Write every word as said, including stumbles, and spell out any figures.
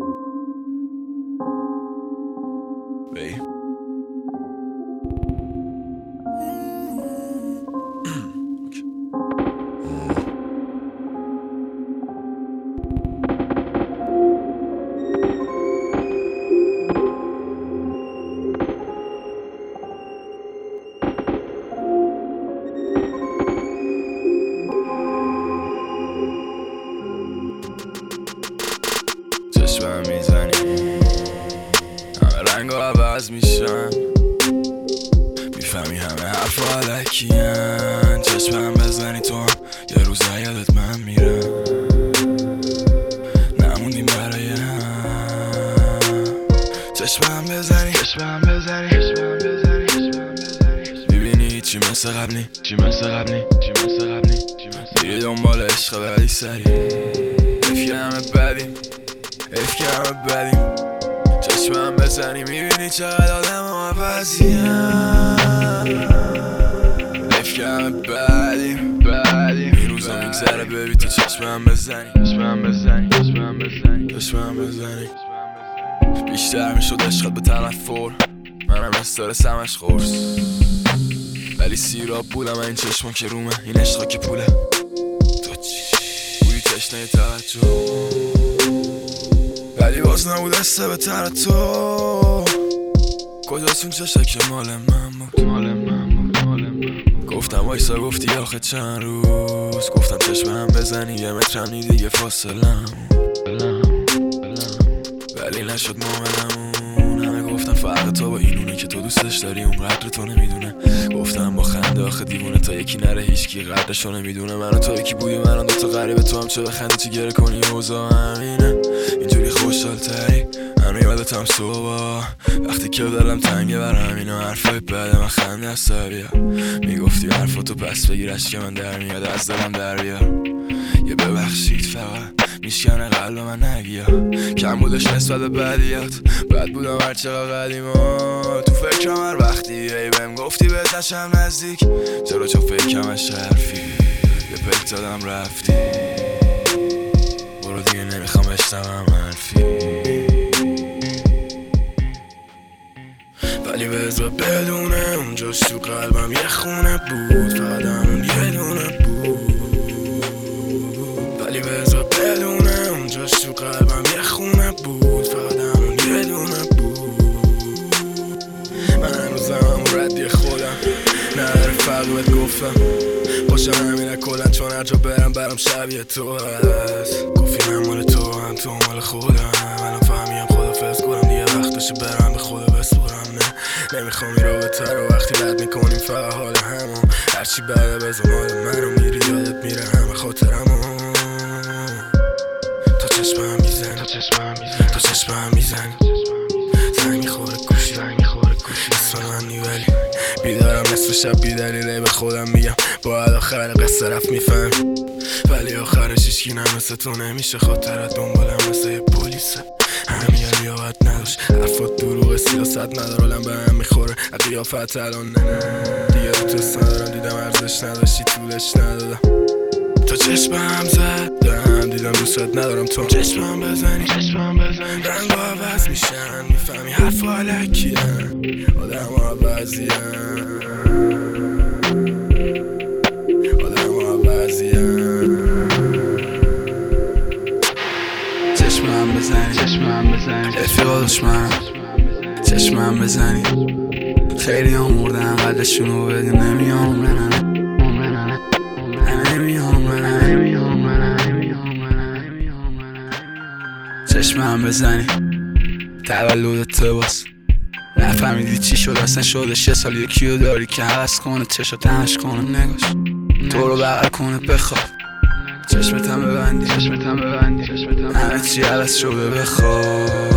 Babe. چشمم میزنی همه رنگ ها عوض میشن، میفهمی همه حرف ها علکین. چشمم بزنی تو هم یه روز یادت من میرم، نموندیم برای هم. چشمم بزنی چشمم بزنی چشمم بزنی ببینی چی مثل قبلی چی مثل قبلی چی مثل قبلی میری دنبال عشق ولی سری افکر همه بدیم افکر همه بدیم. چشمم بزنی میبینی چقدر آدم ها عوضیم، افکر همه بدیم بدیم. این روزا میگذره ببین تو چشمم بزنی چشمم بزنی چشمم بزنی چشمم بزنی. بیشتر میشد عشقت به تنفر، منم استرس همش قرص، ولی سیراب بودم این چشمان که رومه، این عشقا که پوله. تو چی بودی تشنه توجه، ولی باز نبود دسته به تر تو. کجاست اون چشم که مال من بود مال من بود مال من بود. گفتم وایسا گفتی آخه چند روز، گفتم چشمم بزنی یه مترم دیگه فاصلم، ولی نشد مومنمون. همه گفتم فرق تو با اینونه که تو دوستش داری اونقدر تو نمیدونه. گفتم با خنده آخه دیوونه تا یکی نره هیچکی قدرشو نمیدونه. من و تو یکی بودیم الان دوتا غریبه، تو هم چه بخندی چه گره کنی اوضاع همینه. اینجوری خوشحال تری هنو یادتم صبح وقتی که دلم تنگه برم اینا حرفای بعد من خنده از سر بیار. میگفتی حرفاتو پس بگیرش که من در میاد از دلم در بیار. یه ببخشید فقط میشکنه قلب من نگیا، کم بودش نسبت به بدیات، بد بودم هرچقدر قدیما. تو فکرم هر وقتی ای بهم گفتی بهت نشم نزدیک، چرا چون فکرم حرفی یه پک دادم رفتی. برو دیگه نمیخوام بشنوم حرفی، ولی بذار بدونه اونجاش تو قلبم یه خونه بود، فقط همون یه دونه بود. ولی بذار بدونه اونجاش تو قلبم یه خونه بود، فقط همون یه دونه بود. من هنوزم همون ردی خودم نداره فرق بهت گفتم باشم همینه کلن، چون هر جا برم برام شبیه تو هست. گفتی من مال تو هم تو مال خودم، منم فهمیم خدافظ کنم دیگه وقتشه برم به خدا بسپرم. نه نمیخوام این رابطه رو وقتی رد میکنیم فقط حال همون، هرچی بعده بزن مال من رو میری یادت میره همه خاطرمو. تا چشمم میزن تا چشمم میزن تا چشمم میزن زنگ میخوره گوشی زنگ میخوره گوشی اسم من نیولی بیدارم نصف شب بیدلیله به خودم میگم باید آخر قصه رفت میفهم، ولی آخرش هیچکی نمثل تو نمیشه. خاطرت دنبالم مثل یه پولیسه، همین لیاقت نداشت حرفات دروغ سیاست نداره، الان به هم میخوره قیافت الان نه نه دیگه رو تست ندارم، دیدم ارزش نداشتی طولش ندادم. تا چشمم زدم دیدم دوست ندارم تو چشمم بزنی چشمم بزنی رنگ ها عوض میشن، میفهمی حرف ها علکیه آدم ها عوضیه آدم ها عوضیه. چشمم بزنی چشمم بزنی رفیقا دشمن چشمم بزنی خیلی ها مردن قدرشونو بدی نمیام من نمیام من نمیام من چشمم بزنی تولدت باز نفهمیدی چی شد اصلا شدش یه سال یکیو داری که حوض کنه چشا تنش کنه نگاش تو رو بغل کنه بخواب چشمتم ببندی چشمتم ببندی همه چی عوض شده بخواب